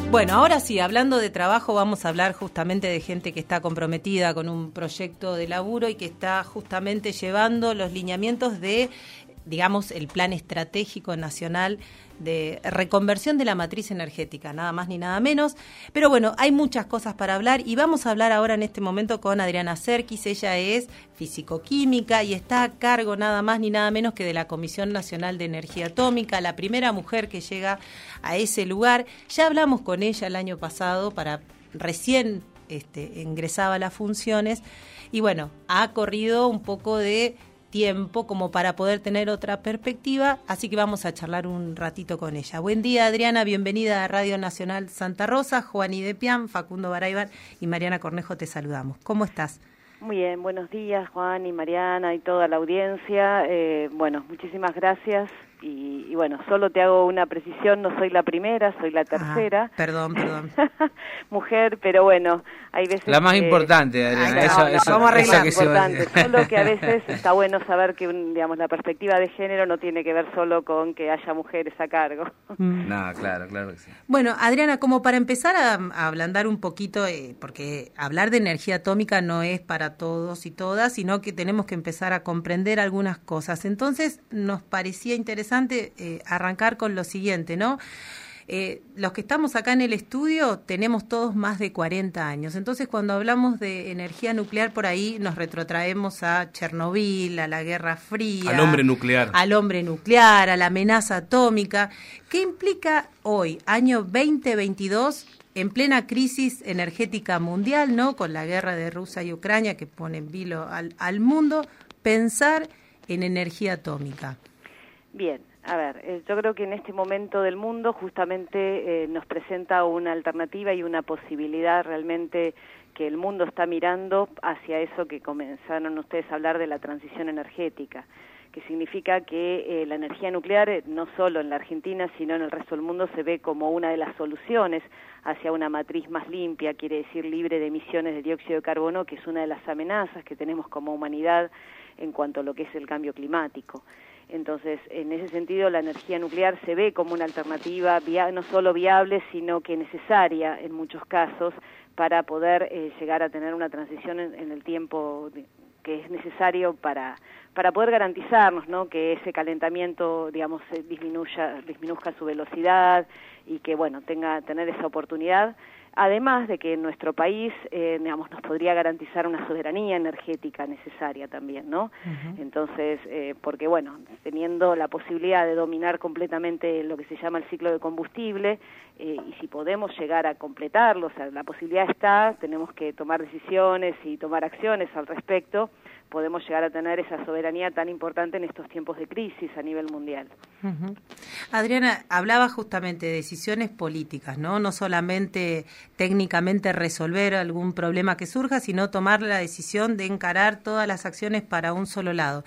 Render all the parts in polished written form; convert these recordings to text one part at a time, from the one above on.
Bueno, ahora sí, hablando de trabajo, vamos a hablar justamente de gente que está comprometida con un proyecto de laburo y que está justamente llevando los lineamientos de, digamos, el Plan Estratégico Nacional de Reconversión de la Matriz Energética, nada más ni nada menos. Pero bueno, hay muchas cosas para hablar y vamos a hablar ahora en este momento con Adriana Serkis. Ella es físico-química y está a cargo nada más ni nada menos que de la Comisión Nacional de Energía Atómica, la primera mujer que llega a ese lugar. Ya hablamos con ella el año pasado, recién ingresaba a las funciones, y bueno, ha corrido un poco de tiempo como para poder tener otra perspectiva, así que vamos a charlar un ratito con ella. Buen día, Adriana, bienvenida a Radio Nacional Santa Rosa. Juani Depian, Facundo Baraybar y Mariana Cornejo te saludamos. ¿Cómo estás? Muy bien, buenos días, Juan y Mariana y toda la audiencia. Bueno, muchísimas gracias. Y bueno, solo te hago una precisión, no soy la primera, soy la tercera. Perdón. Mujer, pero bueno, hay veces... La más importante, Adriana. Eso vamos a arreglar. Es importante, solo que a veces está bueno saber que, digamos, la perspectiva de género no tiene que ver solo con que haya mujeres a cargo. No, claro que sí. Bueno, Adriana, como para empezar a ablandar un poquito, porque hablar de energía atómica no es para todos y todas, sino que tenemos que empezar a comprender algunas cosas. Entonces, nos parecía interesante arrancar con lo siguiente, ¿no? Los que estamos acá en el estudio tenemos todos más de 40 años. Entonces, cuando hablamos de energía nuclear, por ahí nos retrotraemos a Chernobyl, a la Guerra Fría. Al hombre nuclear. Al hombre nuclear, a la amenaza atómica. ¿Qué implica hoy, año 2022, en plena crisis energética mundial, ¿no? Con la guerra de Rusia y Ucrania que pone en vilo al mundo, pensar en energía atómica? Bien, a ver, yo creo que en este momento del mundo justamente nos presenta una alternativa y una posibilidad realmente que el mundo está mirando hacia eso que comenzaron ustedes a hablar de la transición energética, que significa que la energía nuclear, no solo en la Argentina, sino en el resto del mundo, se ve como una de las soluciones hacia una matriz más limpia, quiere decir libre de emisiones de dióxido de carbono, que es una de las amenazas que tenemos como humanidad en cuanto a lo que es el cambio climático. Entonces, en ese sentido, la energía nuclear se ve como una alternativa no solo viable, sino que necesaria en muchos casos para poder llegar a tener una transición en el tiempo que es necesario para poder garantizarnos, ¿no?, que ese calentamiento, digamos, disminuzca su velocidad y que, bueno, tener esa oportunidad. Además de que en nuestro país, digamos, nos podría garantizar una soberanía energética necesaria también, ¿no? Uh-huh. Entonces, porque, bueno, teniendo la posibilidad de dominar completamente lo que se llama el ciclo de combustible, y si podemos llegar a completarlo, o sea, la posibilidad está, tenemos que tomar decisiones y tomar acciones al respecto, podemos llegar a tener esa soberanía tan importante en estos tiempos de crisis a nivel mundial. Uh-huh. Adriana, hablaba justamente de decisiones políticas, ¿no? No solamente técnicamente resolver algún problema que surja, sino tomar la decisión de encarar todas las acciones para un solo lado.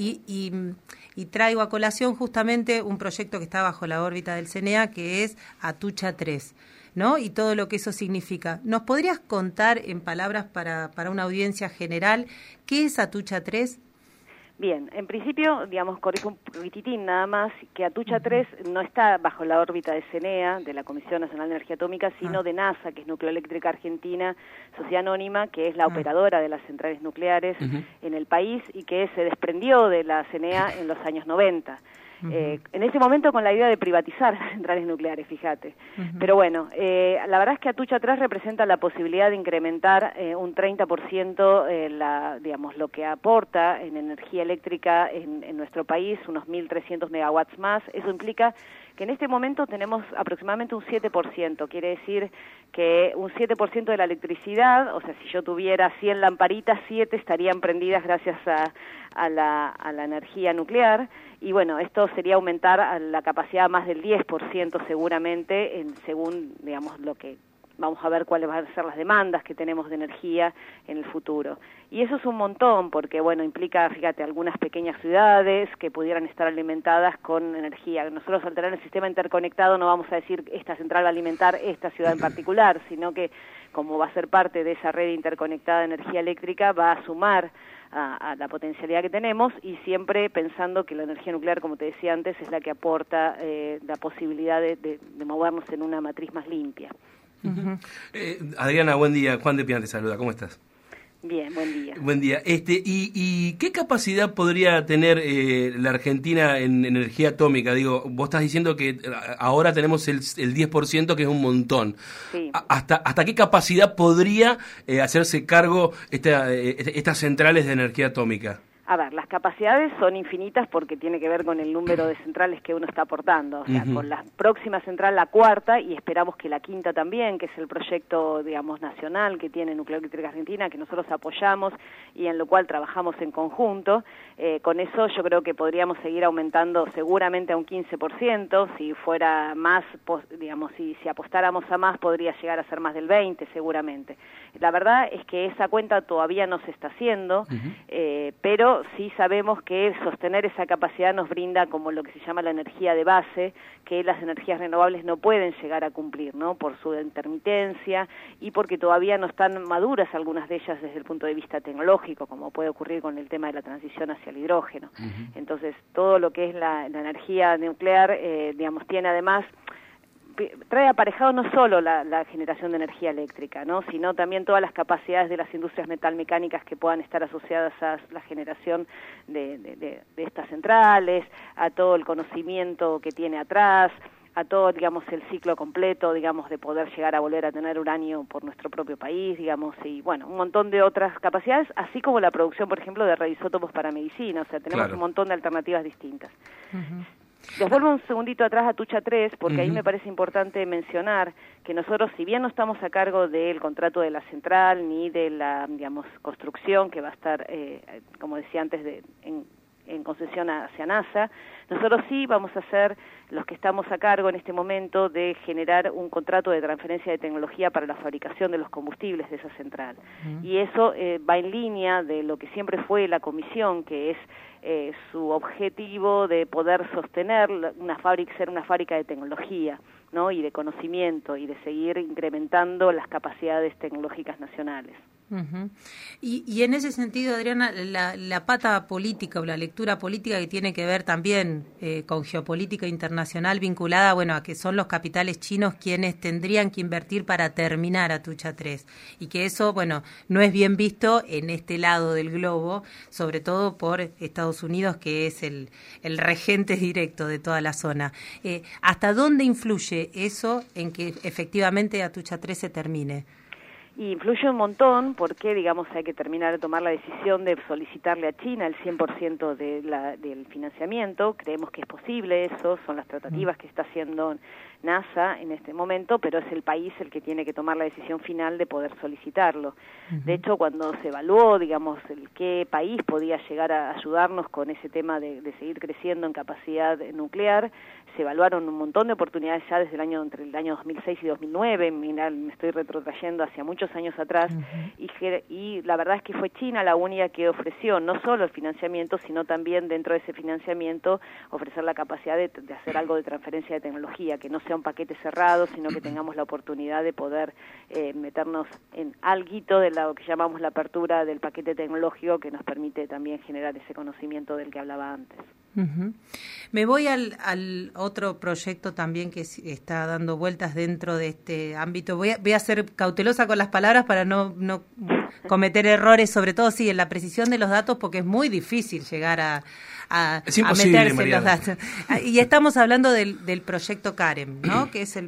Y traigo a colación justamente un proyecto que está bajo la órbita del CNEA, que es Atucha 3. ¿No? Y todo lo que eso significa. ¿Nos podrías contar en palabras para una audiencia general qué es Atucha 3? Bien, en principio, digamos, corrijo un poquitín nada más, que Atucha 3 no está bajo la órbita de CNEA, de la Comisión Nacional de Energía Atómica, sino de NASA, que es Nucleoeléctrica Argentina, Sociedad Anónima, que es la operadora de las centrales nucleares en el país y que se desprendió de la CNEA en los años 90. En ese momento con la idea de privatizar las centrales nucleares, fíjate. Pero bueno, la verdad es que Atucha 3 representa la posibilidad de incrementar un 30% digamos, lo que aporta en energía eléctrica en nuestro país, unos 1.300 megawatts más. Eso implica que en este momento tenemos aproximadamente un 7%, quiere decir que un 7% de la electricidad, o sea, si yo tuviera 100 lamparitas, 7 estarían prendidas gracias a la energía nuclear, y bueno, esto sería aumentar a la capacidad más del 10% seguramente, según, digamos, lo que vamos a ver cuáles van a ser las demandas que tenemos de energía en el futuro. Y eso es un montón, porque, bueno, implica, fíjate, algunas pequeñas ciudades que pudieran estar alimentadas con energía. Nosotros, al tener el sistema interconectado, no vamos a decir esta central va a alimentar esta ciudad en particular, sino que, como va a ser parte de esa red interconectada de energía eléctrica, va a sumar a la potencialidad que tenemos, y siempre pensando que la energía nuclear, como te decía antes, es la que aporta la posibilidad de movernos en una matriz más limpia. Uh-huh. Adriana, buen día. Juan de Pian te saluda. ¿Cómo estás? Bien, buen día. Buen día. ¿Y qué capacidad podría tener la Argentina en energía atómica? Digo, vos estás diciendo que ahora tenemos el 10%, que es un montón. Sí. ¿Hasta qué capacidad podría hacerse cargo estas centrales de energía atómica? A ver, las capacidades son infinitas porque tiene que ver con el número de centrales que uno está aportando. O sea, con la próxima central, la cuarta, y esperamos que la quinta también, que es el proyecto, digamos, nacional que tiene Nuclear Eléctrica Argentina, que nosotros apoyamos y en lo cual trabajamos en conjunto. Con eso yo creo que podríamos seguir aumentando seguramente a un 15%. Si fuera más, digamos, si apostáramos a más, podría llegar a ser más del 20% seguramente. La verdad es que esa cuenta todavía no se está haciendo, pero sí sabemos que sostener esa capacidad nos brinda como lo que se llama la energía de base, que las energías renovables no pueden llegar a cumplir, ¿no? Por su intermitencia y porque todavía no están maduras algunas de ellas desde el punto de vista tecnológico, como puede ocurrir con el tema de la transición hacia el hidrógeno. Entonces, todo lo que es la energía nuclear, digamos, tiene además, trae aparejado no solo la generación de energía eléctrica, ¿no? Sino también todas las capacidades de las industrias metalmecánicas que puedan estar asociadas a la generación de estas centrales, a todo el conocimiento que tiene atrás, a todo, digamos, el ciclo completo, digamos, de poder llegar a volver a tener uranio por nuestro propio país, digamos, y bueno, un montón de otras capacidades, así como la producción, por ejemplo, de radioisótopos para medicina. O sea, tenemos un montón de alternativas distintas. Les vuelvo un segundito atrás a Atucha 3, porque ahí me parece importante mencionar que nosotros, si bien no estamos a cargo del contrato de la central ni de la, digamos, construcción que va a estar, como decía antes, en concesión hacia NASA, nosotros sí vamos a ser los que estamos a cargo en este momento de generar un contrato de transferencia de tecnología para la fabricación de los combustibles de esa central. Y eso va en línea de lo que siempre fue la comisión, que es su objetivo de poder sostener ser una fábrica de tecnología, ¿no? Y de conocimiento, y de seguir incrementando las capacidades tecnológicas nacionales. Y en ese sentido, Adriana, la pata política o la lectura política que tiene que ver también con geopolítica internacional vinculada, bueno, a que son los capitales chinos quienes tendrían que invertir para terminar Atucha 3, y que eso, bueno, no es bien visto en este lado del globo, sobre todo por Estados Unidos, que es el regente directo de toda la zona. ¿Hasta dónde influye eso en que efectivamente Atucha 3 se termine? Y influye un montón porque, digamos, hay que terminar de tomar la decisión de solicitarle a China el 100% del financiamiento. Creemos que es posible eso, son las tratativas que está haciendo NASA en este momento, pero es el país el que tiene que tomar la decisión final de poder solicitarlo. De hecho, cuando se evaluó, digamos, qué país podía llegar a ayudarnos con ese tema de seguir creciendo en capacidad nuclear, se evaluaron un montón de oportunidades ya desde entre el año 2006 y 2009, me estoy retrotrayendo hacia muchos años atrás, y la verdad es que fue China la única que ofreció no solo el financiamiento, sino también dentro de ese financiamiento ofrecer la capacidad de hacer algo de transferencia de tecnología, que no sea un paquete cerrado, sino que tengamos la oportunidad de poder meternos en alguito de lo que llamamos la apertura del paquete tecnológico, que nos permite también generar ese conocimiento del que hablaba antes. Me voy al otro proyecto también que está dando vueltas dentro de este ámbito. Voy a ser cautelosa con las palabras para no cometer errores, sobre todo en la precisión de los datos, porque es muy difícil llegar a meterse en los datos. Y estamos hablando del proyecto CAREM, ¿no? Que es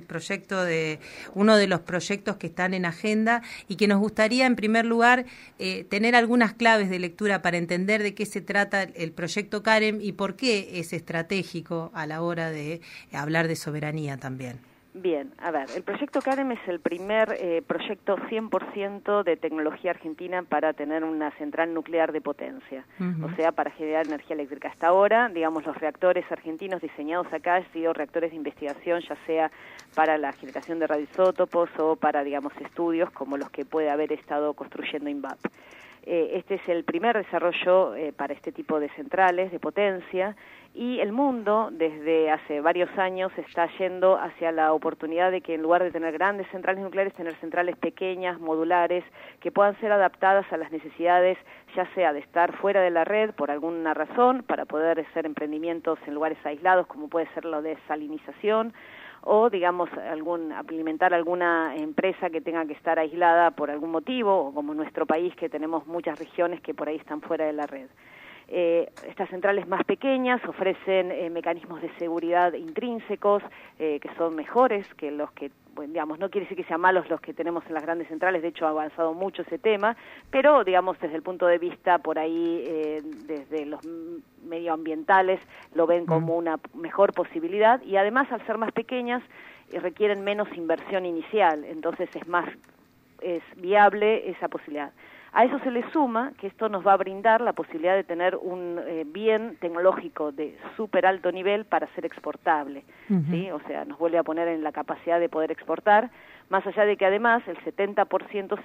uno de los proyectos que están en agenda, y que nos gustaría, en primer lugar, tener algunas claves de lectura para entender de qué se trata el proyecto CAREM y por qué es estratégico a la hora de hablar de soberanía también. Bien, a ver, el proyecto CAREM es el primer proyecto 100% de tecnología argentina para tener una central nuclear de potencia, o sea, para generar energía eléctrica. Hasta ahora, digamos, los reactores argentinos diseñados acá han sido reactores de investigación, ya sea para la generación de radioisótopos o para, digamos, estudios como los que puede haber estado construyendo INVAP. Este es el primer desarrollo para este tipo de centrales de potencia, y el mundo desde hace varios años está yendo hacia la oportunidad de que en lugar de tener grandes centrales nucleares, tener centrales pequeñas, modulares, que puedan ser adaptadas a las necesidades, ya sea de estar fuera de la red por alguna razón, para poder hacer emprendimientos en lugares aislados, como puede ser lo de salinización, o, digamos, alimentar alguna empresa que tenga que estar aislada por algún motivo, o como nuestro país, que tenemos muchas regiones que por ahí están fuera de la red. Estas centrales más pequeñas ofrecen mecanismos de seguridad intrínsecos que son mejores que los que, bueno, digamos, no quiere decir que sean malos los que tenemos en las grandes centrales, de hecho ha avanzado mucho ese tema, pero, digamos, desde el punto de vista por ahí, desde los medioambientales, lo ven como una mejor posibilidad, y además, al ser más pequeñas, requieren menos inversión inicial, entonces es viable esa posibilidad. A eso se le suma que esto nos va a brindar la posibilidad de tener un bien tecnológico de súper alto nivel para ser exportable, ¿sí? O sea, nos vuelve a poner en la capacidad de poder exportar, más allá de que además el 70%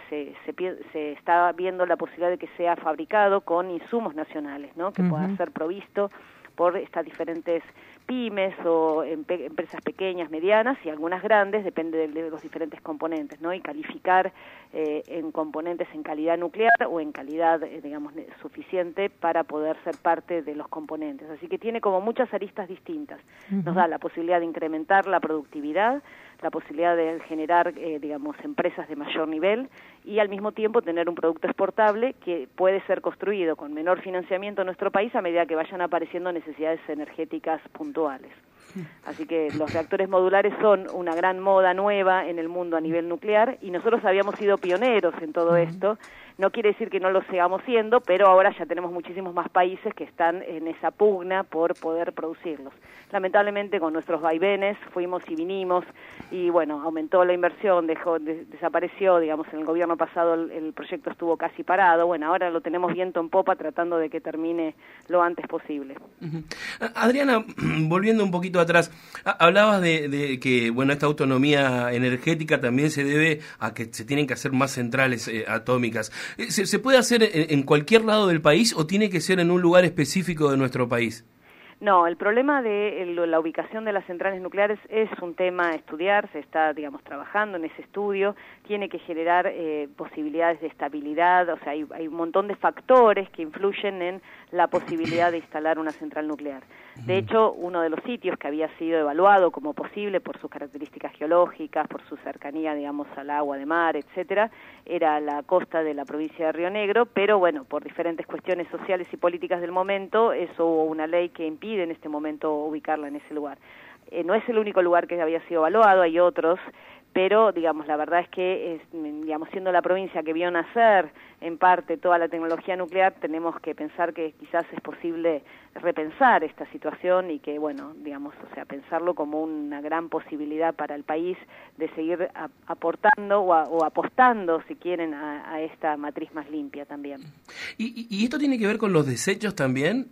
se está viendo la posibilidad de que sea fabricado con insumos nacionales, ¿no? Que pueda ser provisto por estas diferentes pymes o empresas pequeñas, medianas y algunas grandes, depende de los diferentes componentes, ¿no? Y calificar en componentes en calidad nuclear o en calidad, digamos, suficiente para poder ser parte de los componentes. Así que tiene como muchas aristas distintas. Nos da la posibilidad de incrementar la productividad, la posibilidad de generar, digamos, empresas de mayor nivel y al mismo tiempo tener un producto exportable que puede ser construido con menor financiamiento en nuestro país a medida que vayan apareciendo necesidades energéticas puntuales. Así que los reactores modulares son una gran moda nueva en el mundo a nivel nuclear y nosotros habíamos sido pioneros en todo esto. No quiere decir que no lo sigamos siendo, pero ahora ya tenemos muchísimos más países que están en esa pugna por poder producirlos. Lamentablemente con nuestros vaivenes fuimos y vinimos y bueno, aumentó la inversión, desapareció, digamos, en el gobierno pasado el proyecto estuvo casi parado. Bueno, ahora lo tenemos viento en popa tratando de que termine lo antes posible. Adriana, volviendo un poquito atrás, hablabas de que, bueno, esta autonomía energética también se debe a que se tienen que hacer más centrales atómicas. ¿Se puede hacer en cualquier lado del país o tiene que ser en un lugar específico de nuestro país? No, el problema de la ubicación de las centrales nucleares es un tema a estudiar, se está, digamos, trabajando en ese estudio, tiene que generar posibilidades de estabilidad, o sea, hay un montón de factores que influyen en la posibilidad de instalar una central nuclear. De hecho, uno de los sitios que había sido evaluado como posible por sus características geológicas, por su cercanía, digamos, al agua de mar, etcétera, era la costa de la provincia de Río Negro, pero bueno, por diferentes cuestiones sociales y políticas del momento, eso hubo una ley que impide en este momento ubicarla en ese lugar. No es el único lugar que había sido evaluado, hay otros, pero, digamos, la verdad es que, digamos, siendo la provincia que vio nacer en parte toda la tecnología nuclear, tenemos que pensar que quizás es posible repensar esta situación y que, bueno, digamos, o sea, pensarlo como una gran posibilidad para el país de seguir aportando o apostando, si quieren, a esta matriz más limpia también. ¿Y esto tiene que ver con los desechos también?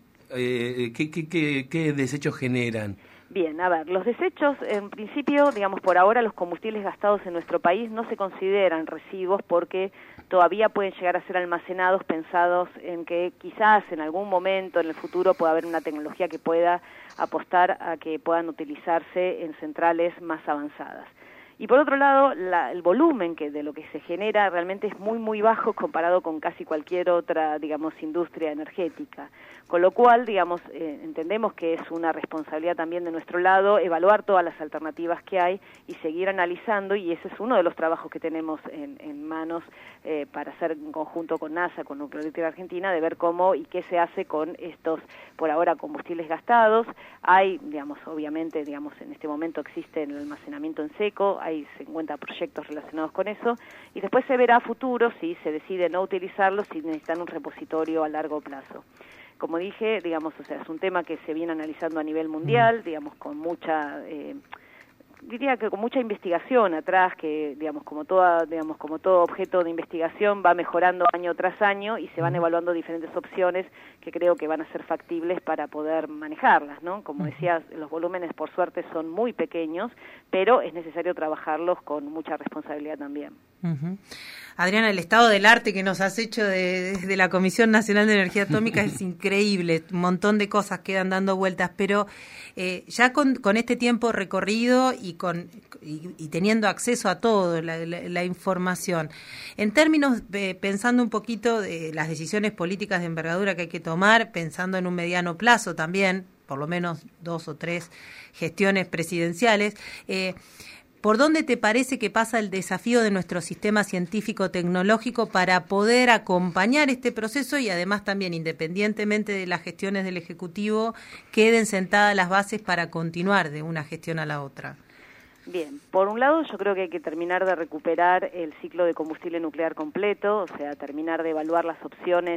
¿Qué desechos generan? Bien, a ver, los desechos, en principio, digamos, por ahora los combustibles gastados en nuestro país no se consideran residuos porque todavía pueden llegar a ser almacenados pensados en que quizás en algún momento en el futuro pueda haber una tecnología que pueda apostar a que puedan utilizarse en centrales más avanzadas. Y por otro lado, el volumen de lo que se genera realmente es muy, muy bajo comparado con casi cualquier otra, digamos, industria energética. Con lo cual, digamos, entendemos que es una responsabilidad también de nuestro lado evaluar todas las alternativas que hay y seguir analizando, y ese es uno de los trabajos que tenemos en manos para hacer en conjunto con NASA, con Nuclear Eléctrica Argentina, de ver cómo y qué se hace con estos, por ahora, combustibles gastados. Hay, digamos, obviamente, digamos, en este momento existe el almacenamiento en seco, hay 50 proyectos relacionados con eso, y después se verá a futuro si se decide no utilizarlos, si necesitan un repositorio a largo plazo. Como dije, digamos, o sea, es un tema que se viene analizando a nivel mundial, digamos, con mucha diría que con mucha investigación atrás, que como todo objeto de investigación va mejorando año tras año y se van evaluando diferentes opciones que creo que van a ser factibles para poder manejarlas, ¿no? Como decías, los volúmenes por suerte son muy pequeños, pero es necesario trabajarlos con mucha responsabilidad también. Adriana, el estado del arte que nos has hecho de la Comisión Nacional de Energía Atómica es increíble, un montón de cosas quedan dando vueltas, pero ya con este tiempo recorrido y teniendo acceso a todo, la información, en términos pensando un poquito de las decisiones políticas de envergadura que hay que tomar, pensando en un mediano plazo también, por lo menos 2 o 3 gestiones presidenciales, ¿por dónde te parece que pasa el desafío de nuestro sistema científico-tecnológico para poder acompañar este proceso y además también, independientemente de las gestiones del Ejecutivo, queden sentadas las bases para continuar de una gestión a la otra? Bien, por un lado yo creo que hay que terminar de recuperar el ciclo de combustible nuclear completo, o sea, terminar de evaluar las opciones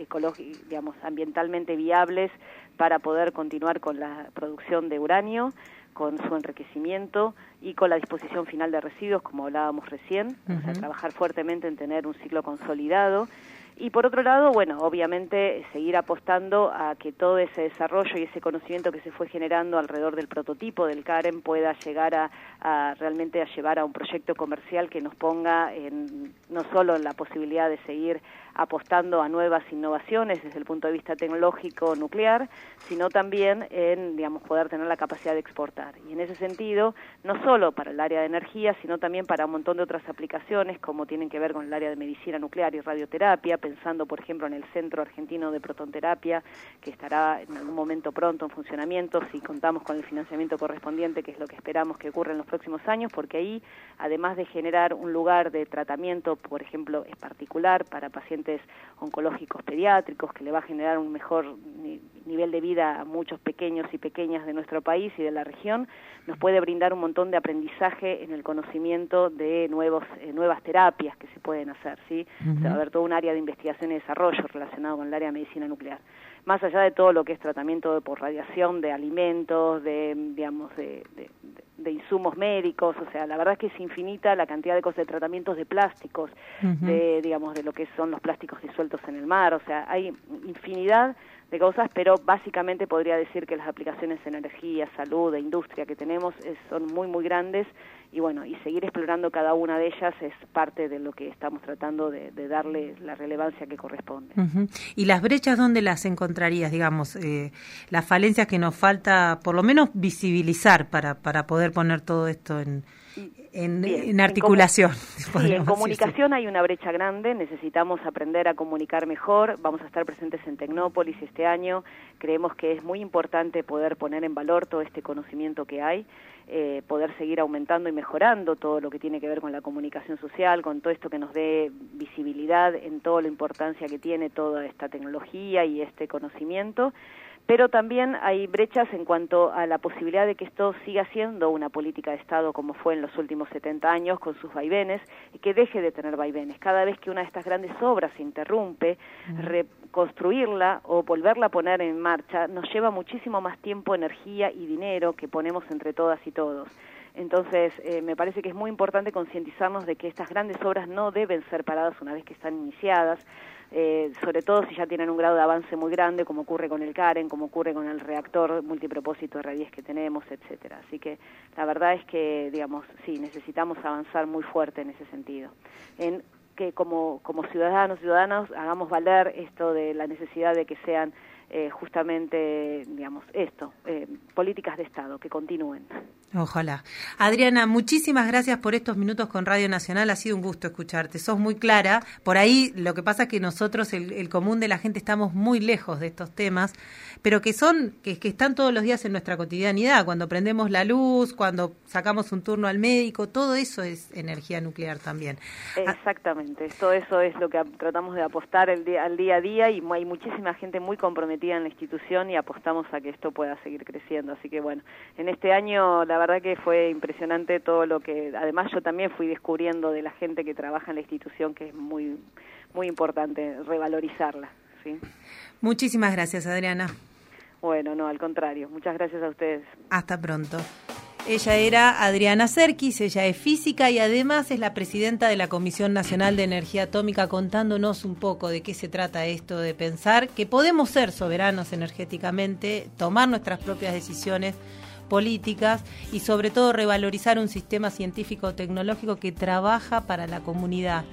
ambientalmente viables para poder continuar con la producción de uranio, con su enriquecimiento y con la disposición final de residuos, como hablábamos recién, o sea, trabajar fuertemente en tener un ciclo consolidado. Y por otro lado, bueno, obviamente seguir apostando a que todo ese desarrollo y ese conocimiento que se fue generando alrededor del prototipo del CAREN pueda llegar a realmente a llevar a un proyecto comercial que nos ponga no solo en la posibilidad de seguir apostando a nuevas innovaciones desde el punto de vista tecnológico nuclear, sino también en, poder tener la capacidad de exportar. Y en ese sentido, no solo para el área de energía, sino también para un montón de otras aplicaciones, como tienen que ver con el área de medicina nuclear y radioterapia, pensando, por ejemplo, en el Centro Argentino de Protonterapia, que estará en algún momento pronto en funcionamiento, si contamos con el financiamiento correspondiente, que es lo que esperamos que ocurra en los próximos años, porque ahí, además de generar un lugar de tratamiento, por ejemplo, es particular para pacientes oncológicos pediátricos, que le va a generar un mejor nivel de vida a muchos pequeños y pequeñas de nuestro país y de la región, nos puede brindar un montón de aprendizaje en el conocimiento de nuevas terapias que se pueden hacer, ¿sí? O sea, va a haber todo un área de investigación y desarrollo relacionado con el área de medicina nuclear. Más allá de todo lo que es tratamiento por radiación de alimentos, de insumos médicos, o sea, la verdad es que es infinita la cantidad de cosas, de tratamientos de plásticos, de lo que son los plásticos disueltos en el mar, o sea, hay infinidad de cosas, pero básicamente podría decir que las aplicaciones en energía, salud e industria que tenemos son muy, muy grandes y bueno, y seguir explorando cada una de ellas es parte de lo que estamos tratando de darle la relevancia que corresponde. ¿Y las brechas dónde las encontrarías, las falencias que nos falta por lo menos visibilizar para poder poner todo esto en articulación? En comunicación hay una brecha grande, necesitamos aprender a comunicar mejor, vamos a estar presentes en Tecnópolis este año, creemos que es muy importante poder poner en valor todo este conocimiento que hay, poder seguir aumentando y mejorando todo lo que tiene que ver con la comunicación social, con todo esto que nos dé visibilidad en toda la importancia que tiene toda esta tecnología y este conocimiento. Pero también hay brechas en cuanto a la posibilidad de que esto siga siendo una política de Estado como fue en los últimos 70 años con sus vaivenes y que deje de tener vaivenes. Cada vez que una de estas grandes obras se interrumpe, reconstruirla o volverla a poner en marcha nos lleva muchísimo más tiempo, energía y dinero que ponemos entre todas y todos. Entonces, me parece que es muy importante concientizarnos de que estas grandes obras no deben ser paradas una vez que están iniciadas, sobre todo si ya tienen un grado de avance muy grande, como ocurre con el CAREN, como ocurre con el reactor multipropósito R10 que tenemos, etcétera. Así que la verdad es que, sí, necesitamos avanzar muy fuerte en ese sentido. En que como ciudadanas hagamos valer esto de la necesidad de que sean justamente, políticas de Estado que continúen. Ojalá. Adriana, muchísimas gracias por estos minutos con Radio Nacional, ha sido un gusto escucharte, sos muy clara, por ahí lo que pasa es que nosotros, el común de la gente, estamos muy lejos de estos temas, pero que están todos los días en nuestra cotidianidad, cuando prendemos la luz, cuando sacamos un turno al médico, todo eso es energía nuclear también. Exactamente, todo eso es lo que tratamos de apostar al día a día y hay muchísima gente muy comprometida en la institución y apostamos a que esto pueda seguir creciendo, así que bueno, en este año la verdad que fue impresionante todo lo que, además yo también fui descubriendo de la gente que trabaja en la institución, que es muy, muy importante revalorizarla, ¿sí? Muchísimas gracias, Adriana. Bueno, no, al contrario, muchas gracias a ustedes. Hasta pronto. Ella era Adriana Serkis, ella es física y además es la presidenta de la Comisión Nacional de Energía Atómica, contándonos un poco de qué se trata esto de pensar que podemos ser soberanos energéticamente, tomar nuestras propias decisiones políticas y sobre todo revalorizar un sistema científico-tecnológico que trabaja para la comunidad.